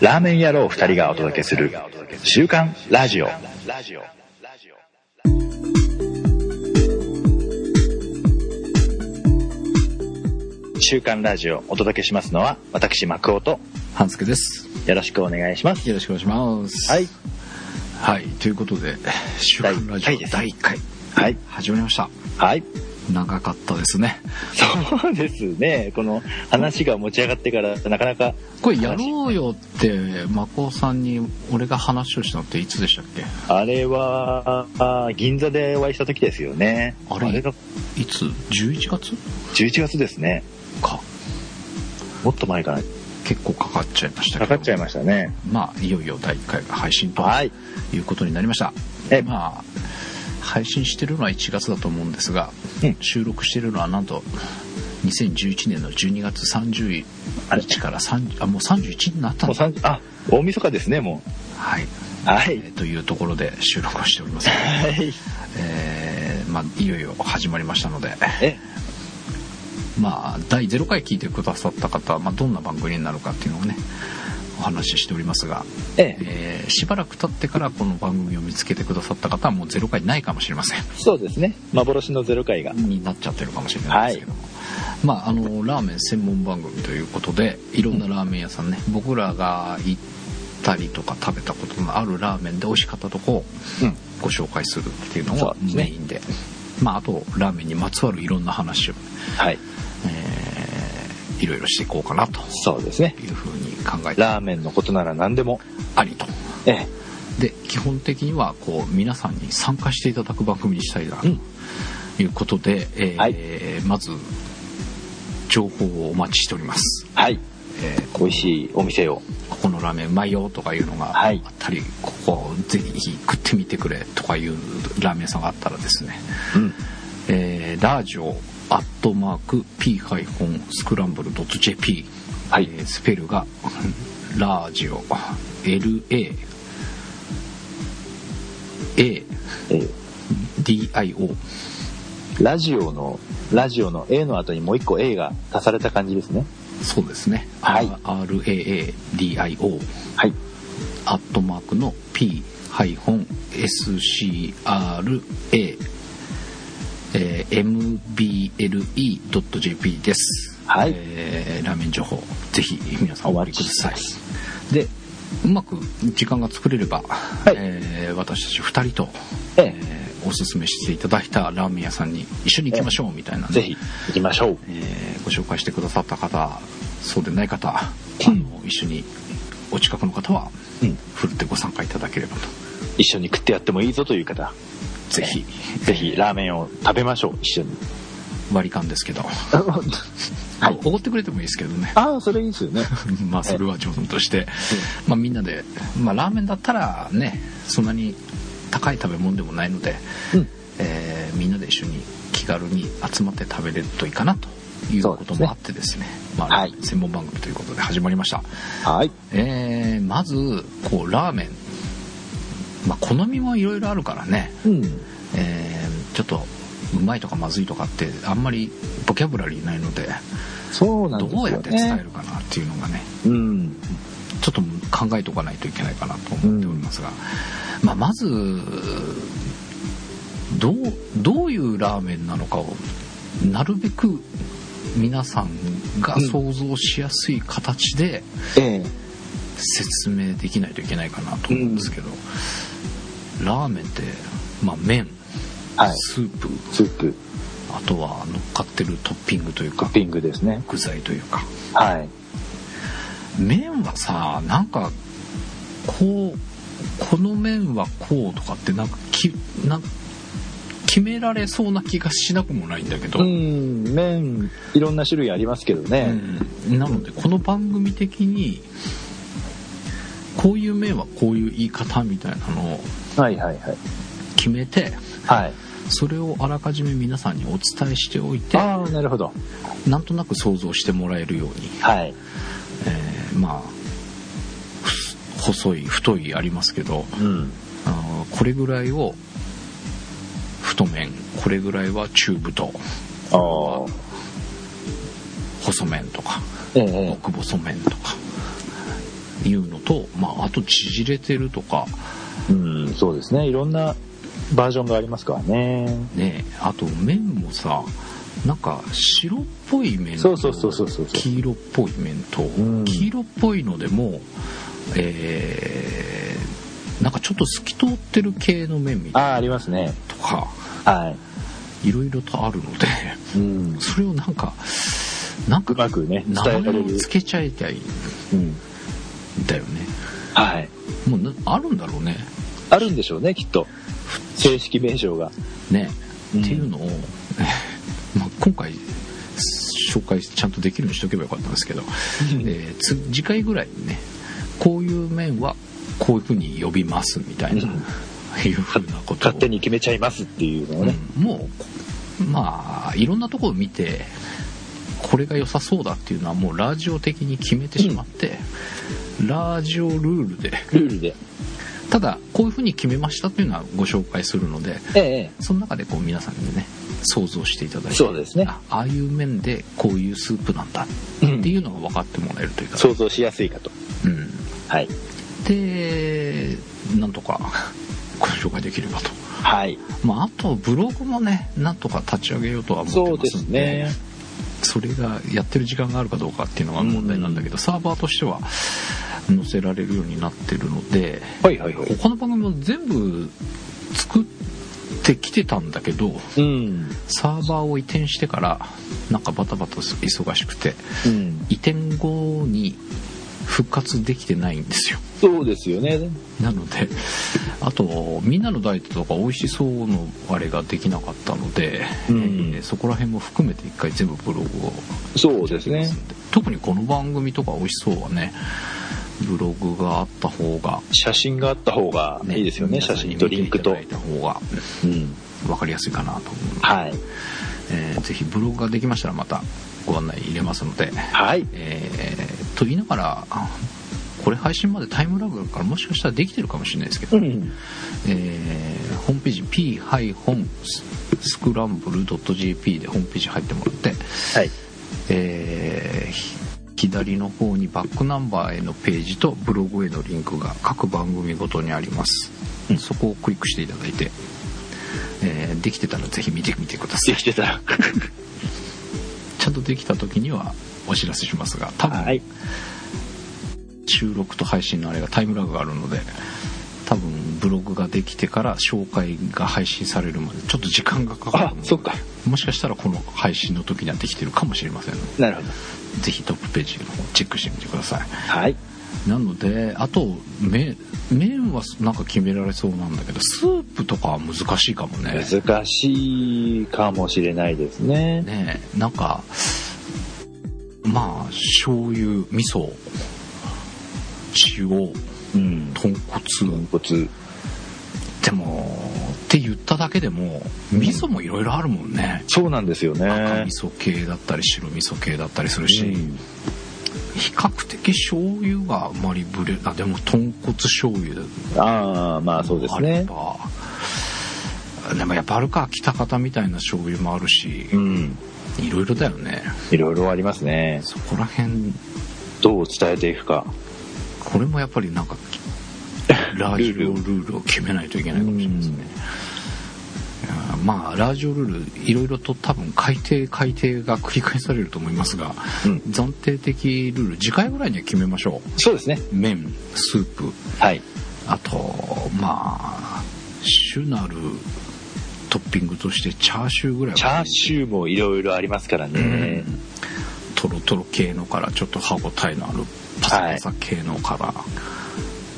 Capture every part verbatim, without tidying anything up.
ラーメン野郎ふたりがお届けする週刊ラジオ。週刊ラジオお届けしますのは私マクオと半助です。 よろしくお願いします。 よろしくお願いします。 はいはい、ということで週刊ラジオだいいっかい、はい、始まりました。 はい、 長かったですね。 そうですね。この話が持ち上がってからなかなかこれやろうよってマコさんに俺が話をしたのっていつでしたっけ？ あれはあ銀座でお会いした時ですよね。 あれ、あれがいつ？じゅういちがつ？じゅういちがつですね。 かもっと前かな。 結構かかっちゃいましたけど。 かかっちゃいましたね。 まあいよいよだいいっかいが配信ということになりました。 えまあ配信してるのはいちがつだと思うんですが、うん、収録してるのはなんとにせんじゅういちねんのじゅうにがつさんじゅうにちからさんじゅうあもうさんじゅういちになったんだ。 あ、大晦日ですねもう。 はい、 はい、 えー、というところで収録をしております。 はい、 えー、まあいよいよ始まりましたので、 えまあだいゼロかい聞いてくださった方は、まあ、どんな番組になるかっていうのをねお話ししておりますが、 ええー、しばらく経ってからこの番組を見つけてくださった方はもうゼロかいないかもしれません。 そうですね、幻のゼロかいがになっちゃってるかもしれないですけども、はい、まああのラーメン専門番組ということでいろんなラーメン屋さんね、うん、僕らが行ったりとか食べたことのあるラーメンで美味しかったとこをご紹介するっていうのがメインで、まああとラーメンにまつわるいろんな話を、 はい、 えー、いろいろしていこうかなとそうですねいうふうに考えて、 ラーメンのことなら何でもありと、 ええで基本的にはこう皆さんに参加していただく番組にしたいなということで、うんえーはい、まず情報をお待ちしております。 はい、えー、美味しいお店をここのラーメンうまいよとかいうのがあったり、はい、ここぜひ食ってみてくれとかいうラーメン屋さんがあったらですね、うんえー、ラジオアットマーク P ハイフンスクランブルドット ジェーピー、はいえー、スペルがラジオ エルエーエーディーアイオーラジオのラジオの A の後にもう一個 A が足された感じですね。 そうですね、 はい、 アールエーエーディーアイオーはいアットマークの P ハイフン エスシーアールエーえー、エムビーエルイードットジェーピー です。 はい、 えー、ラーメン情報ぜひ皆さんお送りください。でうまく時間が作れれば、はいえー、私たちふたりと、ええー、おすすめしていただいたラーメン屋さんに一緒に行きましょうみたいな、ね、 ぜひ行きましょう、 えー、ご紹介してくださった方そうでない方、うん、あの一緒にお近くの方は、うん、ふるってご参加いただければと。 一緒に食ってやってもいいぞという方ぜひ、 えー、ぜひラーメンを食べましょう一緒に。 割り勘ですけどはい、おごってくれてもいいですけどね。 ああそれいいですよねまあそれは冗談として、うんまあ、みんなで、まあ、ラーメンだったらねそんなに高い食べ物でもないので、うんえー、みんなで一緒に気軽に集まって食べれるといいかなということもあってですね、まあ、はい、専門番組ということで始まりました。 はいえー、まずこうラーメン、まあ、好みもいろいろあるからね、うんえー、ちょっとうまいとかまずいとかってあんまりボキャブラリーないので、 そうなんですよね、 どうやって伝えるかなっていうのがね、 うん、 ちょっと考えておかないといけないかなと思っておりますが、うんまあ、まずどう、どういうラーメンなのかをなるべく皆さんが想像しやすい形で説明できないといけないかなと思うんですけど、うん、ラーメンって、まあ、麺はい、 スープ、 スープ、 あとは乗っかってるトッピングというか、 トッピングですね、 具材というか、 はい、 麺はさ、なんかこうこの麺はこうとかってなんかきなん決められそうな気がしなくもないんだけど、 うん麺いろんな種類ありますけどね、 うん、なのでこの番組的にこういう麺はこういう言い方みたいなのを決めて、 はいはいはいそれをあらかじめ皆さんにお伝えしておいて、 ああなるほど、 なんとなく想像してもらえるように、 はいえー、まあ細い太いありますけど、うん、あこれぐらいを太麺、これぐらいは中太、あ細麺とか、ええ、極細麺とかいうのと、まあ、あと縮れてるとか、 うん、そうですね、いろんなバージョンがありますからね。 ね、あと麺もさ、なんか白っぽい麺と黄色っぽい麺と、黄色っぽいのでも、えー、なんかちょっと透き通ってる系の麺みたいな、 あ、ありますね、 とか、 はい、 いろいろとあるので、うん、それをなんかなんかうまくね、 名前をつけちゃいたい、うん、だよね。 はい。 もうあるんだろうね。 あるんでしょうね、きっと。正式名称が。 ね、うん、っていうのを、まあ、今回紹介ちゃんとできるようにしとけばよかったんですけど、えー、つ次回ぐらいにね、こういう麺はこういう風に呼びますみたいな、うん、いう風なことを勝手に決めちゃいますっていうのをね、 うん、もうまあいろんなところを見てこれが良さそうだっていうのはもうラジオ的に決めてしまって、うん、ラジオルールでルールでただこういう風に決めましたっていうのはご紹介するので、ええ、その中でこう皆さんにね想像していただいて、 そうですね、 ああいう麺でこういうスープなんだっていうのが分かってもらえるというか、 想像しやすいかと、うん、はい、 でなんとかご紹介できればと、 はい、 まあ、あとブログもねなんとか立ち上げようとは思ってますので、そうですね、それがやってる時間があるかどうかっていうのが問題なんだけど、うん、サーバーとしては載せられるようになってるので、はいはいはい、他の番組も全部作ってきてたんだけど、うん、サーバーを移転してからなんかバタバタ忙しくて、うん、移転後に復活できてないんですよ。 そうですよね。 なのであとみんなのダイエットとか美味しそうのあれができなかったので、うん、えー、そこら辺も含めて一回全部ブログを、 そうですね、 特にこの番組とか美味しそうはねブログがあった方が、 写真があった方がいいですよね、写真とリンクと、 見ていただいた方が、うん、分かりやすいかなと思うので、はい、えー、ぜひブログができましたらまたご案内入れますので、はい、えー、と言いながらこれ配信までタイムラグがあるからもしかしたらできてるかもしれないですけど、うん、えー、ホームページ ピー スクランブル ドット ジェーピー でホームページ入ってもらって、はい、えー左の方にバックナンバーへのページとブログへのリンクが各番組ごとにあります、うん、そこをクリックしていただいて、えー、できてたらぜひ見てみてください。 できてたらちゃんとできた時にはお知らせしますが、多分、はい、収録と配信のあれがタイムラグがあるので多分ブログができてから紹介が配信されるまでちょっと時間がかかるので、あ、そっか、もしかしたらこの配信の時にはできてるかもしれませんので、 なるほど、 ぜひトップページの方チェックしてみてください。 はい。 なのであと麺麺はなんか決められそうなんだけどスープとかは難しいかもね。 難しいかもしれないですね。 ねえ、なんかまあ醤油、味噌、塩、うん、豚骨、 豚骨。 でもって言っただけでも味噌もいろいろあるもんね、 うん、そうなんですよね。 赤味噌系だったり白味噌系だったりするし、うん、比較的醤油があまりブレ、あ、でも豚骨醤油、 ああ、まあそうですね。 でもやっぱあるか、北方みたいな醤油もあるし、うん、いろいろだよね。 いろいろありますね。 そこら辺どう伝えていくか、 これもやっぱりなんかラジオルールを決めないといけないかもしれないですね。まあラジオルールいろいろと多分改定改定が繰り返されると思いますが、うん、暫定的ルール次回ぐらいには決めましょう。 そうですね。 麺、スープ、はい、あとまあ主なるトッピングとしてチャーシューぐらいは、 チャーシューもいろいろありますからね、うん、 トロトロ系のからちょっと歯ごたえのあるパサパサ系のから、はい、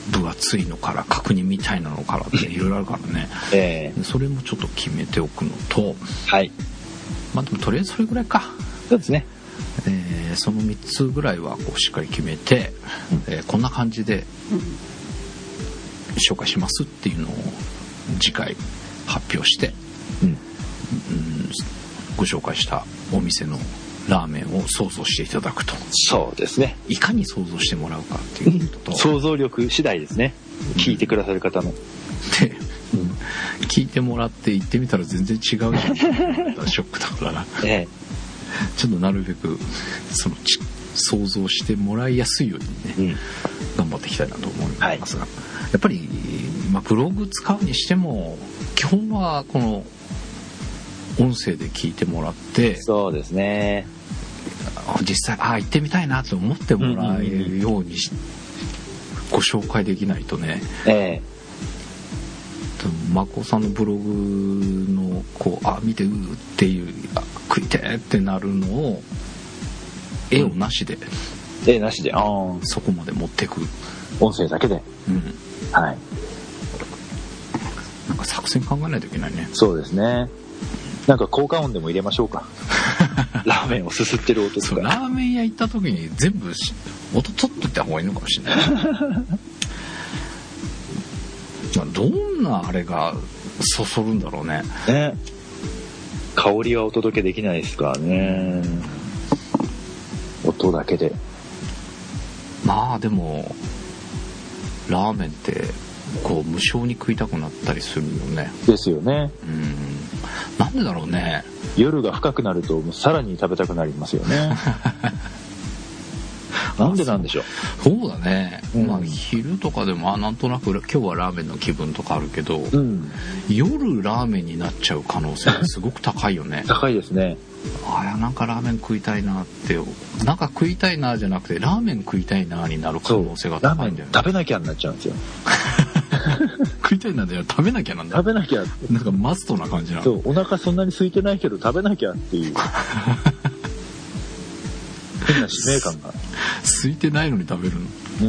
分厚いのから角煮みたいなのからっていろいろあるからね、えー、それもちょっと決めておくのと、はい、まあでもとりあえずそれぐらいか。 そうですね、 えー、そのみっつぐらいはこうしっかり決めて、うん、えー、こんな感じで紹介しますっていうのを次回発表して、うんうん、ご紹介したお店のラーメンを想像していただくと。 そうですね。 いかに想像してもらうかっていうことと想像力次第ですね、うん、聞いてくださる方ので、うん、聞いてもらって行ってみたら全然違うじゃんショックだからな、ええ、ちょっとなるべくその想像してもらいやすいようにね、うん、頑頑張っていきたいなと思いますが、はい、やっぱり、まあ、ブログ使うにしても基本はこの音声で聞いてもらって、 そうですね、 実際ああ行ってみたいなと思ってもらえるようにし、うんうんうん、ご紹介できないとね、ええ、マコさんのブログのこうあ見てうーっていうあ食いてーってなるのを絵をなしで、うん、 絵なしで、あそこまで持っていく、 音声だけで、 うん、 はい、 なんか作戦考えないといけないね。 そうですね。なんか効果音でも入れましょうか。ラーメンをすすってる音とか。 そう、ラーメン屋行った時に全部音取っといた方がいいのかもしれない。まあどんなあれがそそるんだろうね。 ね。香りはお届けできないですからね。音だけで。 まあでもラーメンってこう無性に食いたくなったりするよね。 ですよね。 うん。なんでだろうね。 夜が深くなるとさらに食べたくなりますよね。なんでなんでしょう。 そうだね、うん、まあ昼とかでもなんとなく今日はラーメンの気分とかあるけど、うん、夜ラーメンになっちゃう可能性がすごく高いよね。 高いですね。 ああ、なんかラーメン食いたいなって、なんか食いたいなじゃなくてラーメン食いたいなになる可能性が高いんだよね。 食べなきゃになっちゃうんですよ。 食いたいなで食べなきゃなんだ。 食べなきゃ。 なんかマストな感じなの。 そう、お腹そんなに空いてないけど食べなきゃっていう変な使命感が。 空いてないのに食べるの。うん。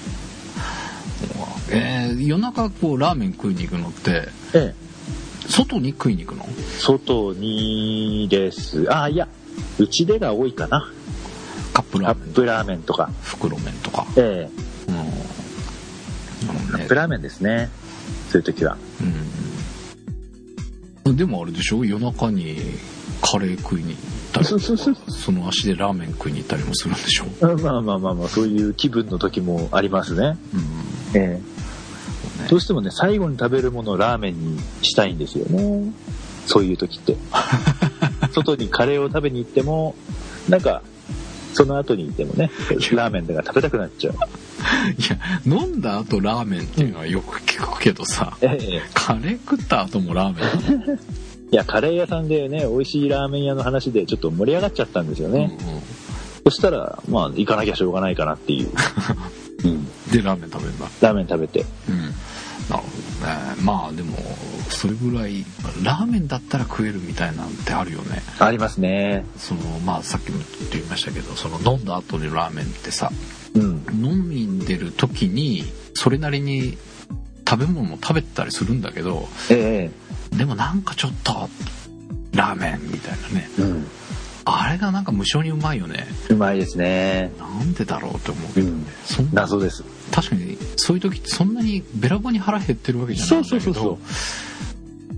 えー、夜中こうラーメン食いに行くのって、ええ、外に食いに行くの？ 外にです。あ、いや、うちでが多いかな。 カップラーメン。 カップラーメンとか。 袋麺とか。 ええ。うん。カップラーメンですね。そういう時は。 うん。でもあれでしょ？夜中にカレー食いに行ったりとか、その足でラーメン食いに行ったりもするんでしょ？ まあまあまあまあ、そういう気分の時もありますね。うん。ええ。どうしてもね、最後に食べるものをラーメンにしたいんですよね。そういう時って外にカレーを食べに行ってもなんかその後に行ってもねラーメンが食べたくなっちゃう。いや、飲んだ後ラーメンっていうのはよく聞くけどさ、うん、ええ、カレー食った後もラーメンいや、カレー屋さんでね、美味しいラーメン屋の話でちょっと盛り上がっちゃったんですよね。うんうん、そしたらまあ行かなきゃしょうがないかなっていう、 うん、でラーメン食べるんだ。 ラーメン食べて、うん、 なるほどね。まあでもそれぐらいラーメンだったら食えるみたいなんてあるよね。 ありますね。 そのまあさっきも言いましたけど、その飲んだ後にラーメンってさ、うん、飲んでる時にそれなりに食べ物も食べたりするんだけど、ええ、でもなんかちょっとラーメンみたいなね、うん、あれがなんか無性にうまいよね。 うまいですね。 なんでだろうって思うけどね、うん、 そん謎です。 確かにそういう時ってそんなにべらぼうに腹減ってるわけじゃないんだけど、そうそうそうそう、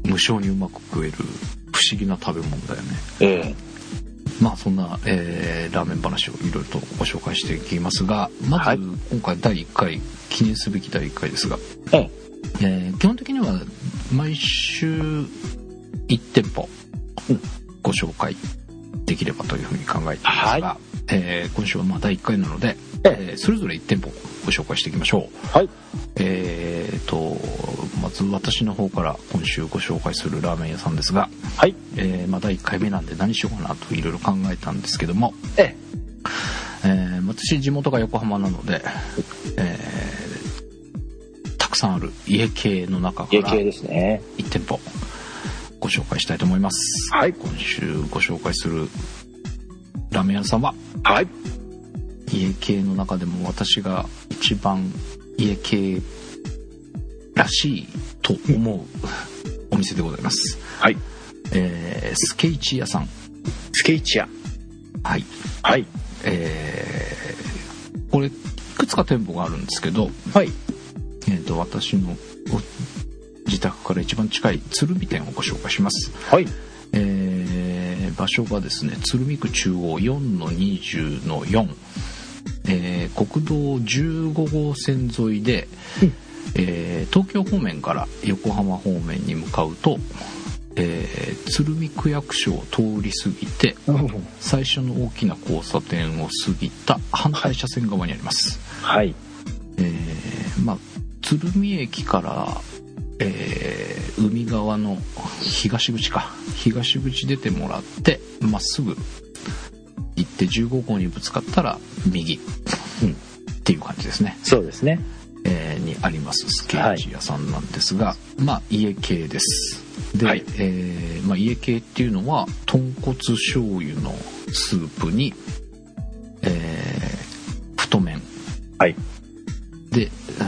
無性にうまく食える不思議な食べ物だよね。ええ、まあそんな、えー、ラーメン話をいろいろとご紹介していきますが、まず、はい、今回だいいっかい、記念すべきだいいっかいですが、えええー、基本的には毎週いち店舗ご紹介できればというふうに考えていますが、はい、えー、今週はまあだいいっかいなので、えー、それぞれいち店舗ご紹介していきましょう。はい。えーとまず私の方から今週ご紹介するラーメン屋さんですが、はい。えー、まあだいいっかいめなんで何しようかなといろいろ考えたんですけども、ええー、私地元が横浜なので、えー、たくさんある家系の中から家系ですね。 いち店舗ご紹介したいと思います。はい。今週ご紹介するラーメン屋さんは、はい。家系の中でも私が一番家系らしいと思うお店でございます。はい。えー、スケイチ屋さん。 スケイチ屋。 はい。はい。えー、これいくつか店舗があるんですけど、はい。えーと、私の自宅から一番近い鶴見店をご紹介します。はい。えー、場所がですね、鶴見区中央 よんのにじゅうのよん。えー、国道じゅうご号線沿いで、うんえー、東京方面から横浜方面に向かうと、えー、鶴見区役所を通り過ぎて、うん、最初の大きな交差点を過ぎた反対車線側にあります。はい。 鶴見駅から、えー、海側の東口か東口出てもらってまっすぐ行ってじゅうごごうにぶつかったら右、うん、っていう感じですね。 そうですね、 えー、にありますスケージ屋さんなんですが、はい、まあ家系です。で、はい、えーまあ、家系っていうのは豚骨醤油のスープに、えー、太麺、 はい、 で、うん、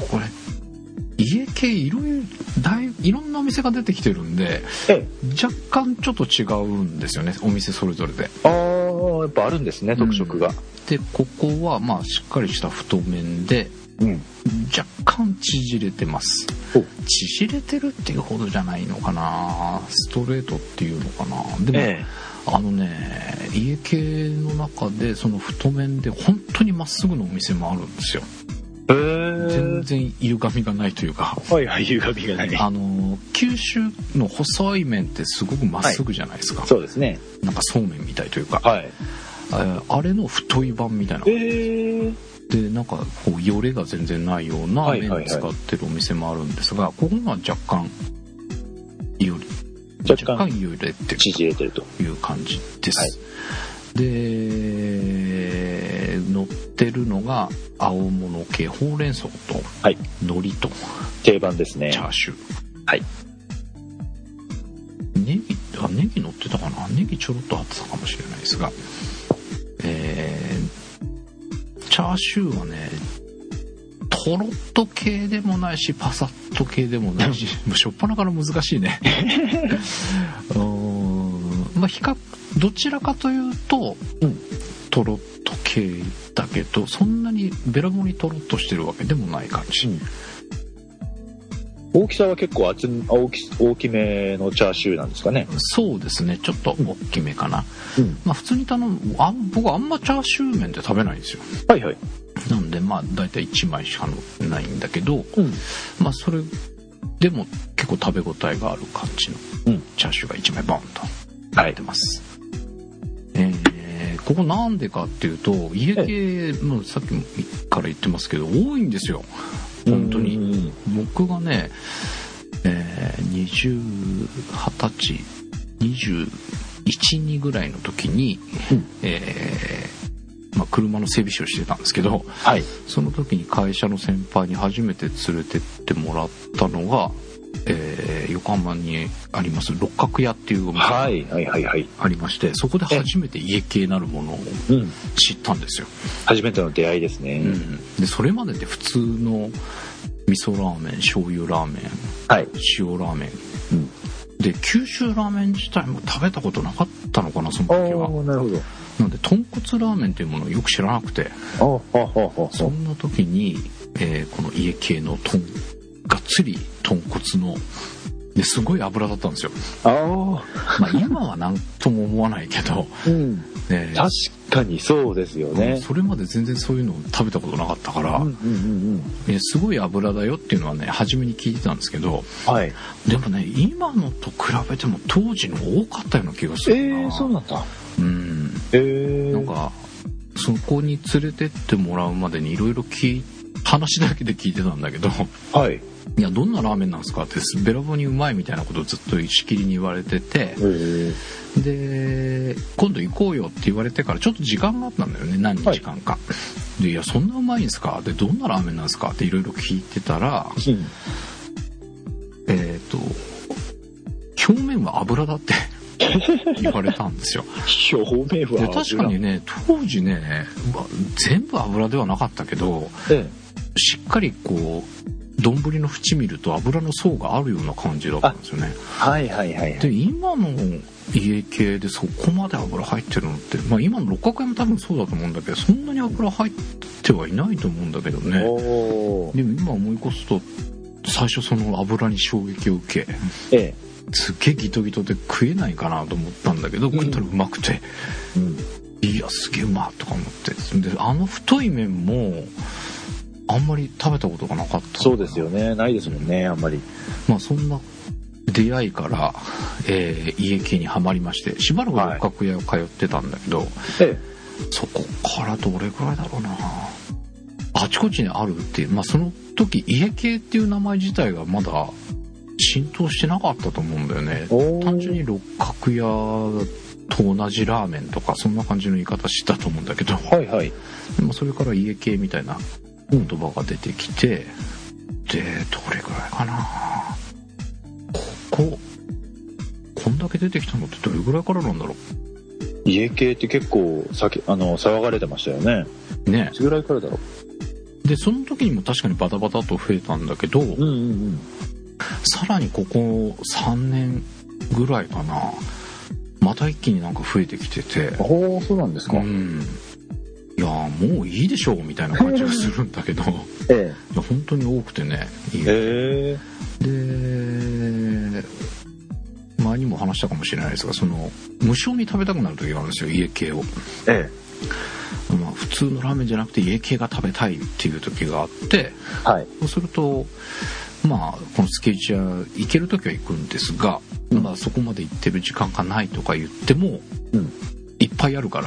これ家系いろいろだいいろんなお店が出てきてるんで、ええ、若干ちょっと違うんですよね、お店それぞれで。 ああ、やっぱあるんですね、特色が、うん、 でここはまあしっかりした太麺で、うん、若干縮れてます。縮れてるっていうほどじゃないのかな、ストレートっていうのかな。でも、ええ、あのね、家系の中でその太麺で本当にまっすぐのお店もあるんですよ。 へー、 全然歪みがないというか、 はいはい、歪みがない。 あの九州の細い麺ってすごくまっすぐじゃないですか、 はい、そうですね、 なんかそうめんみたいというか、 はい、 あ, あれの太い版みたいな感じ、 へー、 でなんかこうよれが全然ないような麺使ってるお店もあるんですが、ここが若干より若干よれてる縮れてるという感じです、はい、で乗ってるのが青物系ほうれん草と海苔と、 定番ですね、 チャーシュー、 はい、 ネギあネギ乗ってたかな、ネギちょろっとあってたかもしれないですが、えー、チャーシューはねトロッと系でもないしパサッと系でもないしもうしょっぱなから難しいねうーん、まあ比較どちらかというと、うん、トロッと系だけどそんなにべらぼうにトロッとしてるわけでもない感じ、うん、 大きさは結構厚大き、大きめのチャーシューなんですかね。 そうですね、ちょっと大きめかな、うん、まあ普通に頼むあ僕はあんまチャーシュー麺って食べないんですよ。 はいはい。 なんでまあ大体いちまいしか乗ってないんだけど、うん、まあそれでも結構食べ応えがある感じのチャーシューがいちまいボンと入ってます、はい、えー、ここなんでかっていうと家系もうさっきから言ってますけど多いんですよ本当に。僕がね、えー、にじゅう、はたち、にじゅういち、にぐらいの時に、うん、えーまあ、車の整備士をしてたんですけど、はい、その時に会社の先輩に初めて連れてってもらったのが、えー、横浜にあります六角屋っていうお店がありまして、そこで初めて家系なるものを知ったんですよ、 うん、初めての出会いですね、 うん、でそれまでって普通の味噌ラーメン、醤油ラーメン、はい、塩ラーメン、うん、で九州ラーメン自体も食べたことなかったのかなその時は。 なるほど。 なんで豚骨ラーメンっていうものをよく知らなくて、そんな時に、えー、この家系の豚がっつり豚骨のですごい油だったんですよ。あ、まあ、今は何とも思わないけど、うんね、確かにそうですよね。 それまで全然そういうのを食べたことなかったから、うんうんうんうん、すごい油だよっていうのはね初めに聞いてたんですけど、はい、でもね今のと比べても当時の多かったような気がするな。 えー、そうなんだ。 うん、えー、なんかそこに連れてってもらうまでにいろいろ話だけで聞いてたんだけど、はい、いやどんなラーメンなんですかってべらぼうにうまいみたいなことをずっとしきりに言われてて、で今度行こうよって言われてからちょっと時間があったんだよね、何日間か、はい、でいやそんなうまいんですか、でどんなラーメンなんですかっていろいろ聞いてたら、うん、えっと表面は油だって言われたんですよ。 表面は油。 で確かにね当時ね、まあ、全部油ではなかったけど、ええ、しっかりこう丼の縁見ると油の層があるような感じだったんですよね。 はいはいはい、はい、 で今の家系でそこまで油入ってるのって、まあ、今の六角屋も多分そうだと思うんだけどそんなに油入ってはいないと思うんだけどね。でも今思い越すと最初その油に衝撃を受け、ええすっげえギトギトで食えないかなと思ったんだけど、うん、食ったらうまくて、うん、いやすげえうまっとか思って、であの太い麺もあんまり食べたことがなかった。 そうですよね、ないですもんねあんまり。 まあそんな出会いから、えー、家系にはまりましてしばらく六角屋を通ってたんだけど、はい、そこからどれくらいだろうなあちこちにあるっていう、まあ、その時家系っていう名前自体がまだ浸透してなかったと思うんだよね。単純に六角屋と同じラーメンとかそんな感じの言い方したと思うんだけど、 はいはい、 でもそれから家系みたいな言葉が出てきて、うん、でどれぐらいかな、こここんだけ出てきたのってどれぐらいからなんだろう。 家系って結構さきあの騒がれてましたよね。 ね、 いつぐらいからだろう。でその時にも確かにバタバタと増えたんだけど、うんうんうん、さらにここさんねんぐらいかな、また一気になんか増えてきてて。 ああ、そうなんですか。うん、 いやもういいでしょうみたいな感じがするんだけど、ええ、いや本当に多くてね。 えー、で前にも話したかもしれないですが、その無性に食べたくなる時があるんですよ、家系を。ええ、まあ、普通のラーメンじゃなくて家系が食べたいっていう時があって、はい、そうするとまあこのスケーチ屋行ける時は行くんですが、うん、まあ、そこまで行ってる時間がないとか言っても、うん、いっぱいあるから、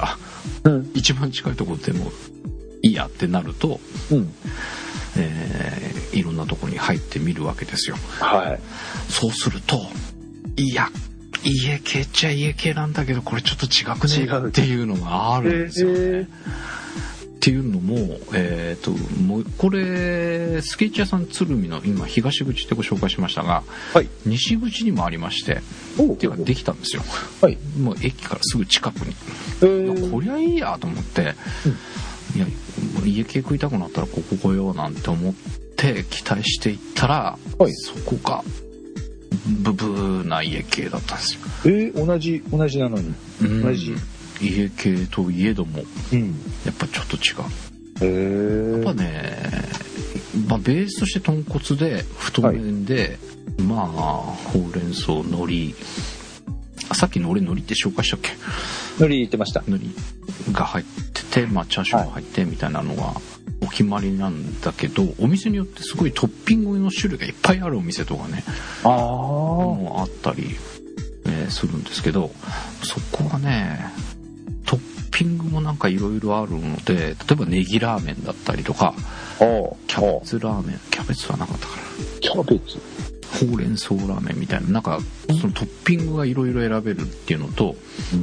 うん、一番近いところでもいいやってなると、うん、えー、いろんなところに入ってみるわけですよ。はい、そうするといや家系っちゃ家系なんだけどこれちょっと違くねっていうのがあるんですよね。えー、っていうのも、えー、ともうこれスケーチ屋さん鶴見の今東口ってご紹介しましたが、はい、西口にもありましてっていうかできたんですよ。はい、もう駅からすぐ近くに。えー、こりゃいいやと思って、うん、いや家系食いたくなったらここ来ようなんて思って期待していったら、はい、そこがブブーな家系だったんですよ。 えー、同じ同じなのに、うん、同じ家系といえども、うん、やっぱちょっと違う。へやっぱね、まあ、ベースとして豚骨で太麺で、はい、まあほうれん草海苔、さっきの俺海苔って紹介したっけ。 海苔言ってました。 海苔が入ってて、まあ、チャーシューが入ってみたいなのがお決まりなんだけど、お店によってすごいトッピングの種類がいっぱいあるお店とかね、あもあったり、えー、するんですけど、そこはねトッピングもなんかいろいろあるので、例えばネギラーメンだったりとか、キャベツラーメン、キャベツはなかったかな、 キャベツほうれん草ラーメンみたいな、なんかそのトッピングがいろいろ選べるっていうのと、うん、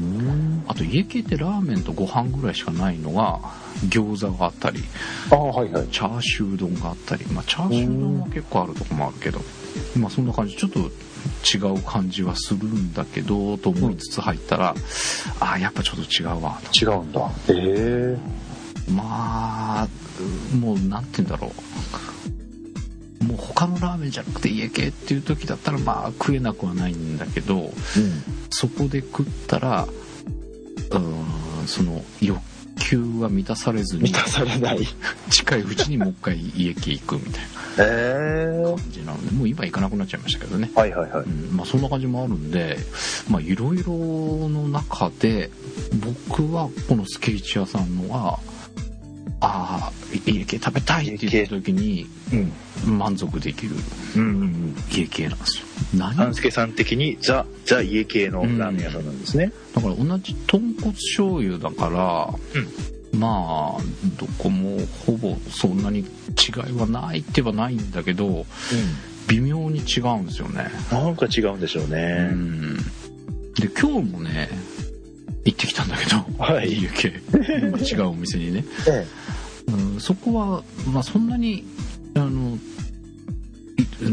あと家系ってラーメンとご飯ぐらいしかないのが餃子があったり、あ、はいはい、チャーシュー丼があったり、まあ、チャーシュー丼は結構あるとこもあるけど、まあ、そんな感じ、ちょっと違う感じはするんだけどと思いつつ入ったら、うん、あやっぱちょっと違うわと。 違うんだ。へえ。 まあもうなんて言うんだろう、もう他のラーメンじゃなくて家系っていう時だったらまあ食えなくはないんだけど、うん、そこで食ったらうーんその欲求は満たされずに満たされない近いうちにもう一回家系行くみたいな感じなので、もう今行かなくなっちゃいましたけどね。はいはいはい、うん、まあそんな感じもあるんで、まあいろいろの中で僕はこのスケーチ屋さんのはああ家系食べたいって言った時に満足できる家系なんですよ。 何半助さん的にザザ家系のラーメン屋さんなんですね。 うん、だから同じ豚骨醤油だから、うん、まあどこもほぼそんなに違いはないってはないんだけど、うん、微妙に違うんですよね。 なんか違うんでしょうね。 うん、で今日もね行ってきたんだけど、はい、家系違うお店にね、ええ、うん、そこは、まあ、そんなにあの、うん、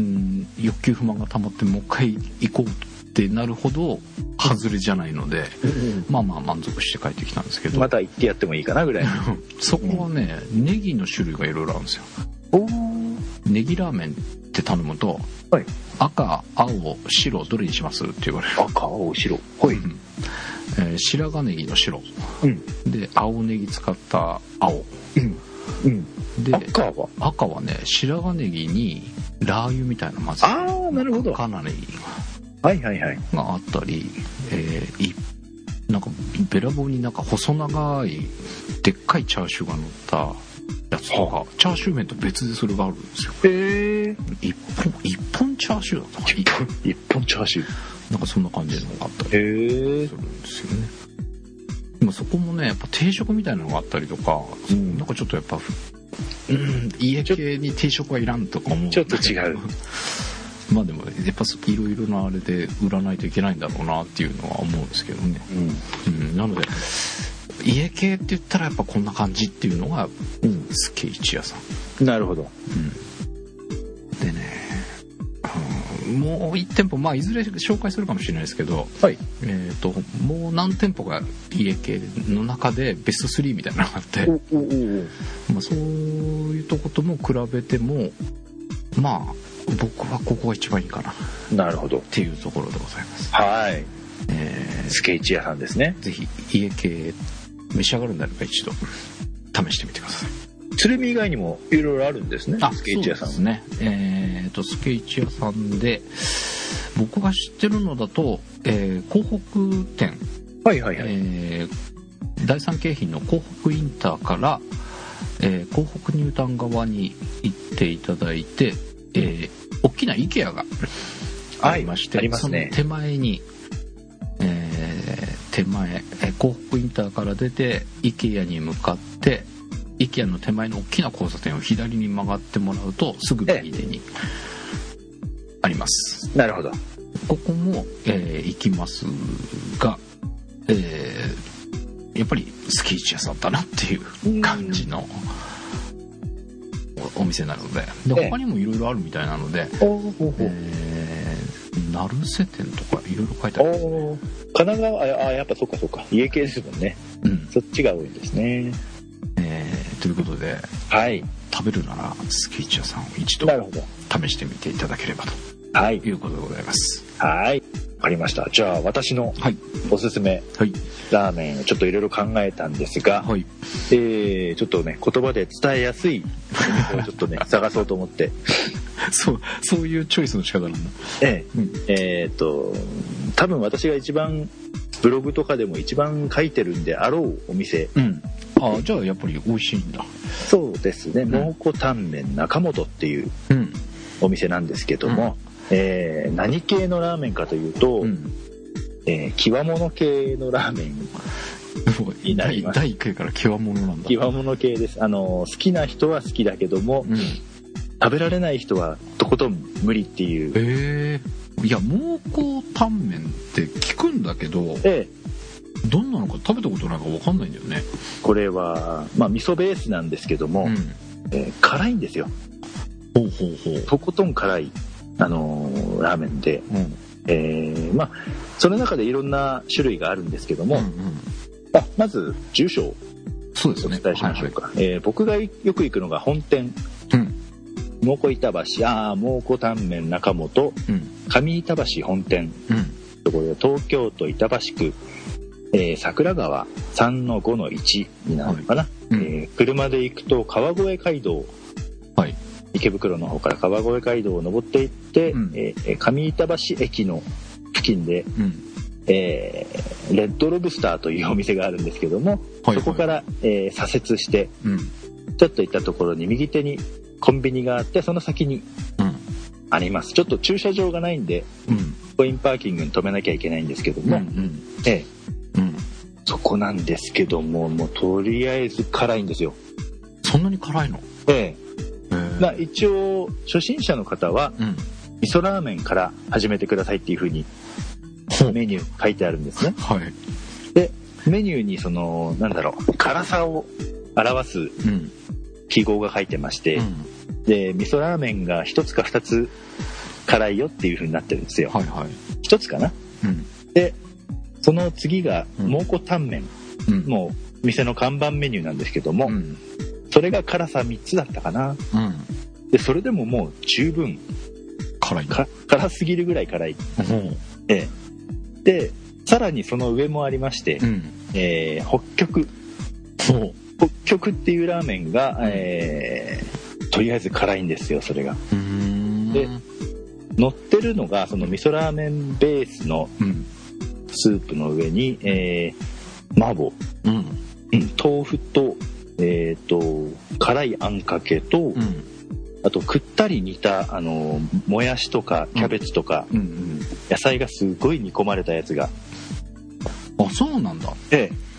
欲求不満が溜まってもう一回行こうってなるほど外れじゃないので、うん、まあまあ満足して帰ってきたんですけど、 また行ってやってもいいかなぐらいそこはね、ネギの種類がいろいろあるんですよ。ネギラーメンって頼むと、はい、赤青白どれにしますって言われる。 赤青白、はい、うん、 えー、白髪ネギの白、うん、で青ネギ使った青、うんうん、で赤は赤はね白髪ネギにラー油みたいな混ぜ、 ああなるほど、 赤ネギはいはいはいがあったり、えー、いなんかべらぼうになんか細長いでっかいチャーシューが乗ったやつとか、チャーシュー麺と別でそれがあるんですよ。へえ。一本一本チャーシューだったかな。 一本一本チャーシュー。 なんかそんな感じのがあったりするんですよね。でもそこもねやっぱ定食みたいなのがあったりとか、うん、なんかちょっとやっぱうん、家系に定食はいらんとか思う。 ちょっと違う。 まあでもやっぱいろいろなあれで売らないといけないんだろうなっていうのは思うんですけどね、うんうん、なので家系って言ったらやっぱこんな感じっていうのが、うん、スケイチ屋さん。なるほど、 うん、でね、うん、もういち店舗、まあいずれ紹介するかもしれないですけど、 はい、 えーと、もう何店舗か家系の中でベストスリーみたいなのがあって、 おおお、 まあ、そういうとことも比べてもまあ僕はここが一番いいかな。 なるほど。 っていうところでございます。 はい。 えー、 スケイチ屋さんですね。 ぜひ家系召し上がるんであれば一度試してみてください。 鶴見以外にもいろいろあるんですね。 あ、 スケイチ屋さん。 そうですね。えーとスケイチ屋さんで僕が知ってるのだと、えー、港北店。 はいはいはい。 えー、第三京浜の港北インターから、えー、港北ニュータウン側に行っていただいて。えー、大きな IKEA がありまして、 はい、ありますね。 その手前に、えー、手前、えー、港北インターから出て IKEA に向かって IKEA の手前の大きな交差点を左に曲がってもらうとすぐ右手にあります。 なるほど。 ここも、えー、行きますが、えー、やっぱりスキーチ屋さんだなっていう感じのお店なので、で他にもいろいろあるみたいなので、えー、成瀬店とかいろいろ書いてあるんですね。 神奈川、あ、やっぱそっかそっか、家系ですもんね、うん、そっちが多いですね。 えー、ということで、 はい、 食べるならスキーチ屋さんを一度試してみていただければと、 はい、 いうことでございます。 はい、わかりました。じゃあ私のおすすめ、はい、ラーメンをちょっといろいろ考えたんですが、はい、えー、ちょっとね言葉で伝えやすいお店をちょっとね探そうと思ってそうそういうチョイスの仕方なんだ。 えー、うん、えー、っと多分私が一番ブログとかでも一番書いてるんであろうお店、 うん、ああ、じゃあやっぱり美味しいんだ。 そうですね、蒙古タンメン中本っていうお店なんですけども、うん、えー、何系のラーメンかというと、うん、えー、極物系のラーメンになります。 だいいっかいから極物なんだ。 極物系です。あの好きな人は好きだけども、うん、食べられない人はとことん無理っていう。 えー、いや蒙古タンメンって聞くんだけど、ええ、どんなのか食べたことないから分かんないんだよね。 これはまあ味噌ベースなんですけども、うん、えー、辛いんですよ。 ほうほうほう。 とことん辛い。あのー、ラーメンで、うん、えー、まあその中でいろんな種類があるんですけども、うんうん、あまず住所をお伝えしましょうか。はいはい、えー、僕がよく行くのが本店、うん、蒙古板橋、あ蒙古タンメン中本、うん、上板橋本店、うん、ところで東京都板橋区、えー、桜川 さんのごのいち になるのかな、はい、うん、えー、車で行くと川越街道、はい、池袋の方から川越街道を登っていって、うん、えー、上板橋駅の付近で、うん、えー、レッドロブスターというお店があるんですけども、はいはい、そこから、えー、左折して、うん、ちょっと行ったところに右手にコンビニがあって、その先にあります。ちょっと駐車場がないんで、うん、コインパーキングに止めなきゃいけないんですけども、うんうん、えーうん、そこなんですけども、もうとりあえず辛いんですよ。 そんなに辛いの？ ええー、まあ、一応初心者の方は、うん、味噌ラーメンから始めてくださいっていう風にメニュー書いてあるんですね。はい、でメニューにそのなんだろう、辛さを表す記号が書いてまして、うん、で味噌ラーメンがひとつかふたつ辛いよっていう風になってるんですよ。はいはい、ひとつかな、うん、でその次が蒙古タンメン、うん、もう店の看板メニューなんですけども、うん、それが辛さみっつだったかな、うん、でそれでももう十分辛いか辛すぎるぐらい辛い、うん、で, でさらにその上もありまして、うん、えー、北極そう北極っていうラーメンが、うん、えー、とりあえず辛いんですよ。それがうーんで乗ってるのがその味噌ラーメンベースのスープの上に、えー、麻婆、うん、豆腐と、えー、と辛いあんかけと、うん、あとくったり煮たあのもやしとかキャベツとか、うんうんうん、野菜がすごい煮込まれたやつが。 あ、そうなんだ。 ええ、 タン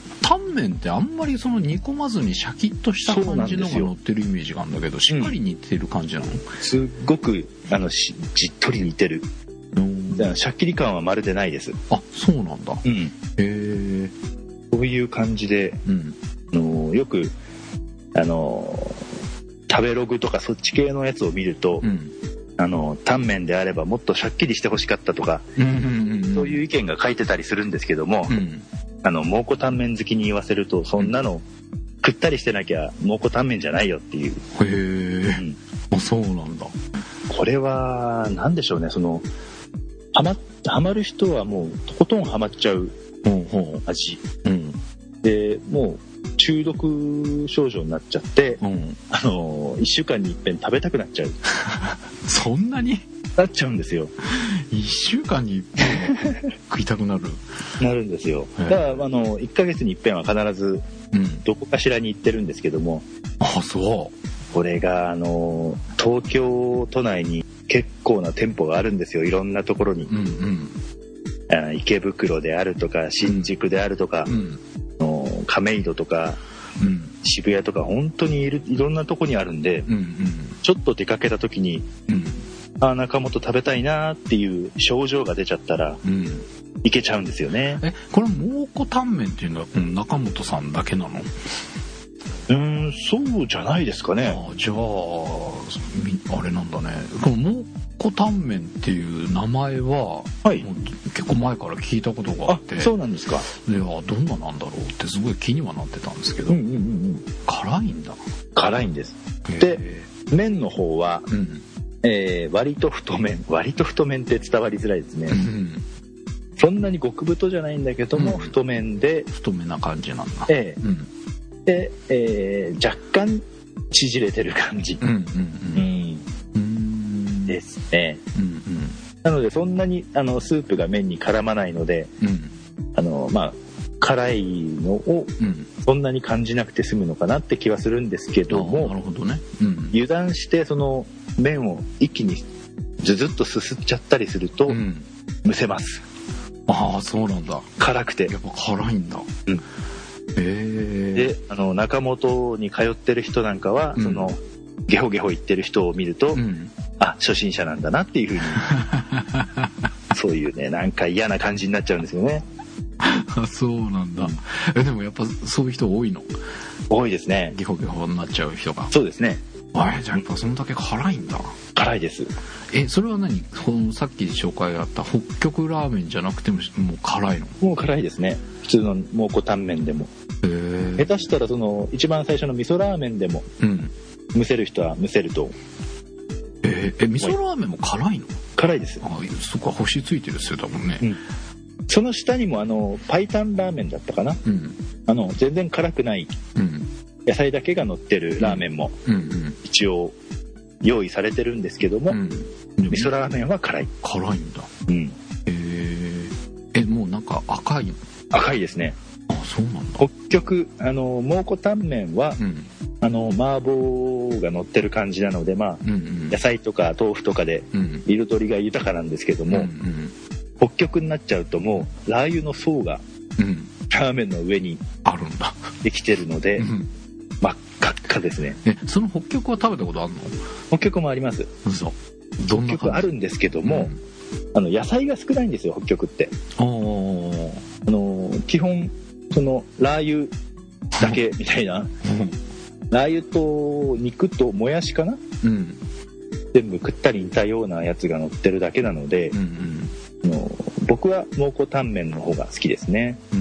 ンメンってあんまりその煮込まずにシャキッとした感じのが乗ってるイメージがあるんだけど、しっかり煮てる感じなの？うん、 すっごくあのしじっとり煮てる。シャッキリ感はまるでないです。 あ、そうなんだ。うん、へえ。 そういう感じで、うん、あのよくあの食べログとかそっち系のやつを見ると、うん、あのタンメンであればもっとシャッキリしてほしかったとか、うんうんうんうん、そういう意見が書いてたりするんですけども、うん、あの蒙古タンメン好きに言わせると、そんなの、うん、食ったりしてなきゃ蒙古タンメンじゃないよっていう。 へえ、うん、あ、そうなんだ。 これは何でしょうね、そのハマハマる人はもうとことんハマっちゃう味、うん、でもう中毒症状になっちゃって、うん、あのいっしゅうかんに一遍食べたくなっちゃうそんなになっちゃうんですよ。 いっしゅうかんに一遍食いたくなるなるんですよ。だからあのいっかげつに一遍は必ずどこかしらに行ってるんですけども、 うん、あ、そう。 これがあの東京都内に結構な店舗があるんですよ、いろんなところに、うんうん、池袋であるとか新宿であるとか、うん、の亀戸とか、うん、渋谷とか本当にいるいろんなとこにあるんで、うんうん、ちょっと出かけた時に、うん、あ、中本食べたいなっていう症状が出ちゃったら、うん、いけちゃうんですよね。 え、これ蒙古タンメンっていうのは中本さんだけなの？ うーん、そうじゃないですかね。 あ、じゃああれなんだね。この蒙古タンメンっていう名前は、はい、もう結構前から聞いたことがあって。 あ、そうなんですか。 で、あ、どんななんだろうってすごい気にはなってたんですけど、うんうんうんうん、辛いんだ。 辛いんです。で、麺の方は、うん、えー、割と太麺割と太麺って伝わりづらいですね、うん、そんなに極太じゃないんだけども、うん、太麺で太めな感じなんだ。 えーうんで、えー、若干縮れてる感じ、うんうんうん、ですね、うんうん、なのでそんなにあのスープが麺に絡まないので、うん、あのまあ辛いのをそんなに感じなくて済むのかなって気はするんですけども、 なるほどね、うん、 油断してその麺を一気にズズッとすすっちゃったりすると、うん、むせます。 ああ、そうなんだ。 辛くてやっぱ辛いんだ。うん、 で、あの中本に通ってる人なんかは、うん、そのゲホゲホ言ってる人を見ると、うん、あ、初心者なんだなっていう風にそういうね、なんか嫌な感じになっちゃうんですよね。 あ、そうなんだ、うん、え、でもやっぱそういう人多いの？ 多いですね。 ゲホゲホになっちゃう人が。 そうですね。 あれ、じゃあやっぱそのだけ辛いんだ。 辛いです。 え、それは何？このさっき紹介あった北極ラーメンじゃなくてももう辛いの？ もう辛いですね。普通の蒙古タンメンでも。へ下手したらその一番最初の味噌ラーメンでも、うん、蒸せる人は蒸せると。 えー、え、味噌ラーメンも辛いの？ 辛いです。 あ、そこは星ついてるって言ってたもんね、うん、 その下にもあのパイタンラーメンだったかな、うん、あの全然辛くない、うん、野菜だけが乗ってるラーメンも一応用意されてるんですけども、うん、味噌ラーメンは辛い。 辛いんだ。うん。えー、え、もうなんか赤いの？ 赤いですね。 あ、そうなんだ。 北極、あの蒙古タンメンは、うん、あの麻婆が乗ってる感じなので、まあ、うんうん、野菜とか豆腐とかで彩りが豊かなんですけども、うんうん、北極になっちゃうともうラー油の層が、うん、ラーメンの上にあるんだ。 できてるので、うん、真っ赤っかですね。 え、その北極は食べたことあるの？ 北極もあります。 嘘。 どんな北極あるんですけども、うん、あの野菜が少ないんですよ、北極って。あの基本そのラー油だけみたいな、うん、ラー油と肉ともやしかな、うん、全部食ったり似たようなやつが乗ってるだけなので、うんうん、の僕は蒙古タンメンの方が好きですね。うん、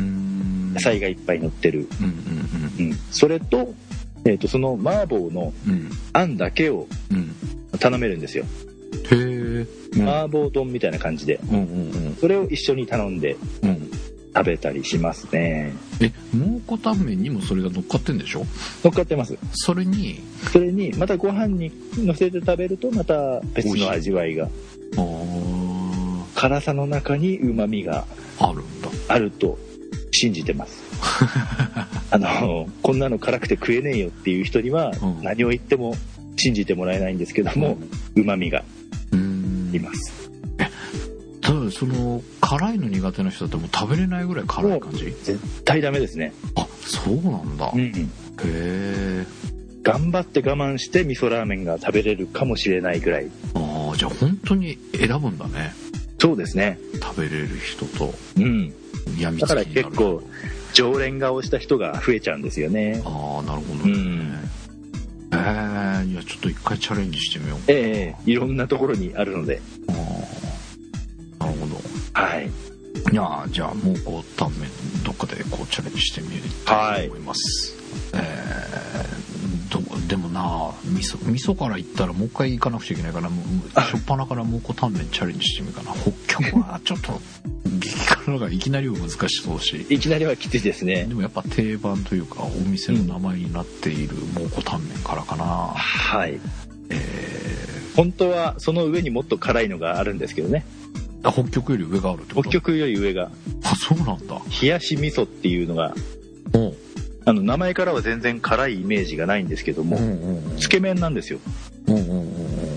野菜がいっぱい乗ってる、うんうんうんうん、それと、えーと、その麻婆のあんだけを頼めるんですよ。へー、うん、麻婆丼みたいな感じで、うんうんうん、それを一緒に頼んで、うん、食べたりしますね。 え、蒙古タンメンにもそれが乗っかってんでしょ？ 乗っかってます。 それにそれにまたご飯に乗せて食べるとまた別の味わいが。あ、辛さの中に旨味があるんだ。 あると信じてますあのこんなの辛くて食えねえよっていう人には何を言っても信じてもらえないんですけども、旨味がいます。 ただその辛いの苦手な人だともう食べれないぐらい辛い感じ？ 絶対ダメですね。 あ、 そうなんだ、うん、へえ。 頑張って我慢して味噌ラーメンが食べれるかもしれないぐらい。 ああ、じゃあ本当に選ぶんだね。 そうですね。 食べれる人と、 うん、やみつきになる。だから結構常連顔した人が増えちゃうんですよね。 ああ、なるほどね、うん、えー、いやちょっと一回チャレンジしてみようかな。 ええー、いろんなところにあるので。 あ、なるほど。 はい。 いやじゃあ蒙古タンメンどっかでこうチャレンジしてみたいと思います、はい。えー、どでもな味噌味噌からいったらもう一回行かなくちゃいけないから初っ端から蒙古タンメンチャレンジしてみるかな。北極はちょっと激辛がいきなりは難しそうし、 いきなりはきついですね。 でもやっぱ定番というかお店の名前になっている蒙古タンメンからかな、うん、 はい。えー、本当はその上にもっと辛いのがあるんですけどね。 あ、北極より上があるってこと？ 北極より上が。 あ、そうなんだ。 冷やし味噌っていうのが、おあの名前からは全然辛いイメージがないんですけども、うんうんうん、つけ麺なんですよ、うんうんうん、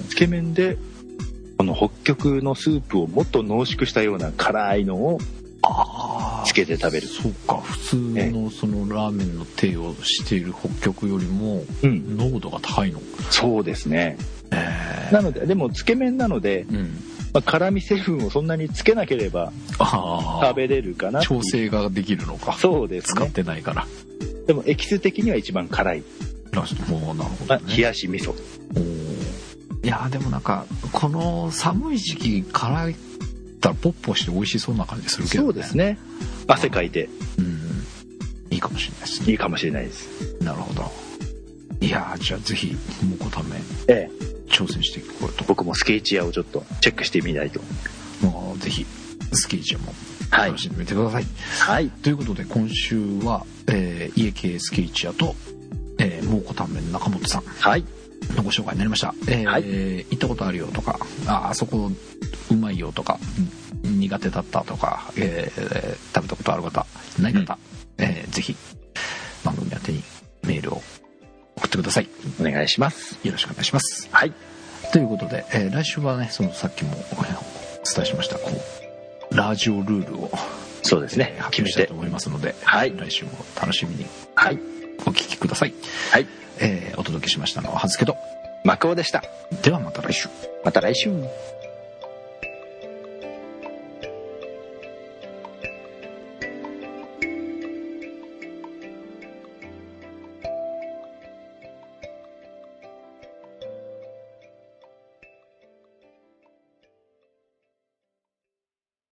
つけ麺でこの北極のスープをもっと濃縮したような辛いのをつけて食べる。 そうか、普通のそのラーメンの定をしている北極よりも濃度が高いの、うん、 そうですね、えー、なのででもつけ麺なので、うん、まあ、辛味成分をそんなにつけなければ食べれるかな。 調整ができるのか。 そうですね、 使ってないから。 でもエキス的には一番辛い。 なるほど、ね、 冷やし味噌。 いやでもなんかこの寒い時期辛いったらポッポして美味しそうな感じするけどね。 そうですね、汗かいて、 うん、いいかもしれないですね。 いいかもしれないです。 なるほど。いやじゃあぜひ蒙古タンメン、ええ、挑戦していこうと。 僕もスケイチ屋をちょっとチェックしてみないと。 もうぜひスケイチ屋も楽しんでみてください。 はい。 ということで今週は、えー、家系スケイチ屋と、えー、蒙古タンメン中本さん、はい、のご紹介になりました。えーはい、行ったことあるよとか、ああそこうまいよとか、苦手だったとか、えー、食べたことある方ない方、うん、えー、ぜひ番組宛てにメールを送ってください。 お願いします。 よろしくお願いします。 はい。 ということで、えー、来週はね、そのさっきもお伝えしましたこうラジオルールをそうですね、 発表したいと思いますので、 はい、 来週も楽しみにはいお聞きください。 はい。 えー、お届けしましたのははずけどマクオでした。 ではまた来週。 また来週。